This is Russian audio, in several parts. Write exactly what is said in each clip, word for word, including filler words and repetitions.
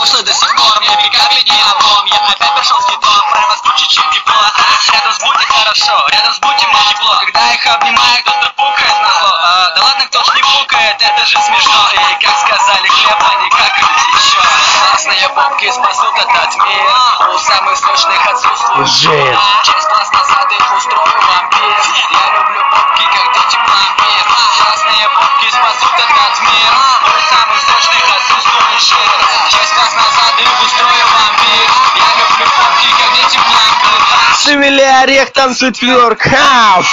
ушлый до сих пор, мне пикапли не облом. Я опять пришел с китом, прямо круче, чем тепло. Рядом с Бути хорошо, рядом с Бути мне тепло. Когда их обнимаю, кто-то пукает на зло. а, Да ладно, кто ж не пукает, это же смешно. И как сказали, хлеб, а не как еще. Классные попки спасут этот мир. У самых сочных отсутствует жир. Через класс назад их устрою вампир. Я люблю попки, как дети пломбир. Классные попки спасут этот мир. У самых сочных отсутствует жир. Через класс назад их устрою вампир. Я люблю попки, как дети пломбир. Шевели орех, танцуй тверк. Ха!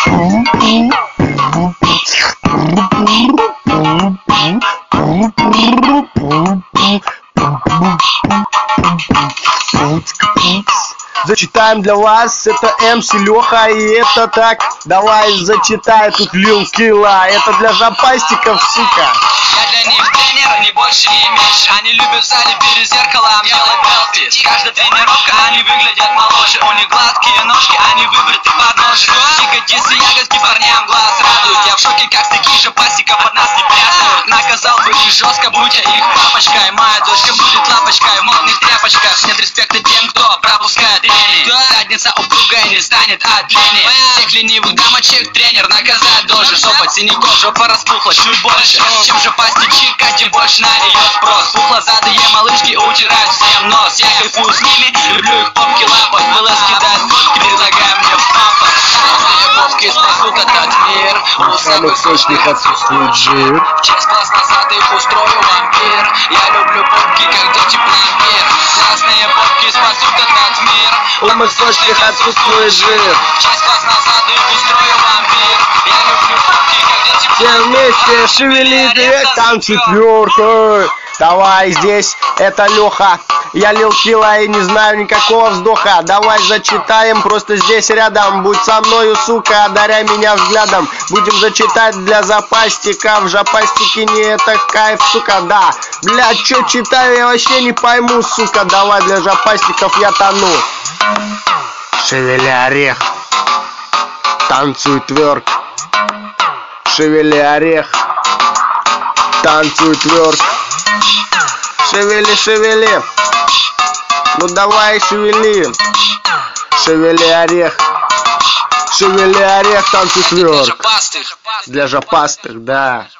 Зачитаем для вас, это эм си Леха, и это так. Давай зачитай, тут Лил Килла. Это для жопастиков, сука. Я для них тренер, не больше, не меньше. Они любят в зале перед зеркалом делать селфи. Каждая тренировка, они выглядят моложе. У них гладкие ножки, они выбриты под ножи. Ягодицы, ягодки парням глаз радуют. Я в шоке, как с таких же пастиков от нас не прятают. Наказал бы их жестко, будь я их папочкой. Моя дочка будет лапочкой в модных тряпочках. Нет респекта тем, кто пропускает тренинг. Задница упругая не станет от лени. Всех ленивых дамочек тренер наказать должен. Жопа синяков, жопа распухла чуть больше. Чем же пастичика, тем больше на нее спрос. Пухла задые малышки утирают всем нос. Я кайфую с ними, люблю их попки лапать. ВЛС кидает фотки, предлагая мне в пампах. Классные попки спасут этот мир. У самых сочных отсутствует жир. Через класс назад их устрою вампир. Я люблю попки, как дети пломбир. Классные попки спасут этот мир. У самых сочных отсутствует жир. Через класс назад их устрою вампир. Я люблю попки, как дети пломбир. Все вместе шевели орех, танцуй тверк. Давай здесь, это Леха. Я Лил Килла и не знаю никакого вздоха. Давай зачитаем, просто здесь рядом. Будь со мною, сука, одаряй меня взглядом. Будем зачитать для запастиков. Жопастики не это кайф, сука, да. Бля, чё читаю, я вообще не пойму, сука. Давай для жопастиков я тону. Шевели орех, танцуй тверк. Шевели орех, танцуй тверк. Шевели, шевели. Ну давай шевели. Шевели орех. Шевели орех, танцуй тверк. Для жопастых. Для жопастых, да.